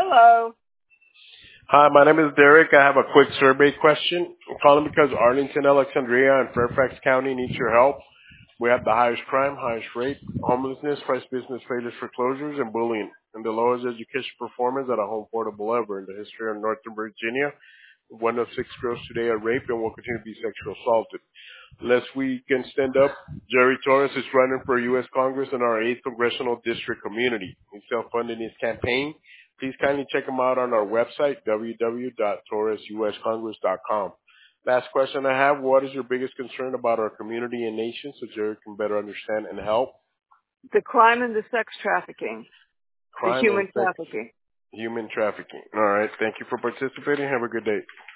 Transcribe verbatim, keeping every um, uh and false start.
Hello. Hi, my name is Derek. I have a quick survey question. I'm calling because Arlington, Alexandria, and Fairfax County need your help. We have the highest crime, highest rate, homelessness, price business failures, foreclosures, and bullying, and the lowest education performance at a home portable ever in the history of Northern Virginia. One of six girls today are raped and will continue to be sexually assaulted. Unless we can stand up, Jerry Torres is running for U S Congress in our eighth Congressional District community. He's self-funding his campaign. Please kindly check him out on our website, w w w dot torres u s congress dot com. Last question I have, what is your biggest concern about our community and nation so Jerry can better understand and help? The crime and the sex trafficking, the Crime and human sex, trafficking. human trafficking. All right. Thank you for participating. Have a good day.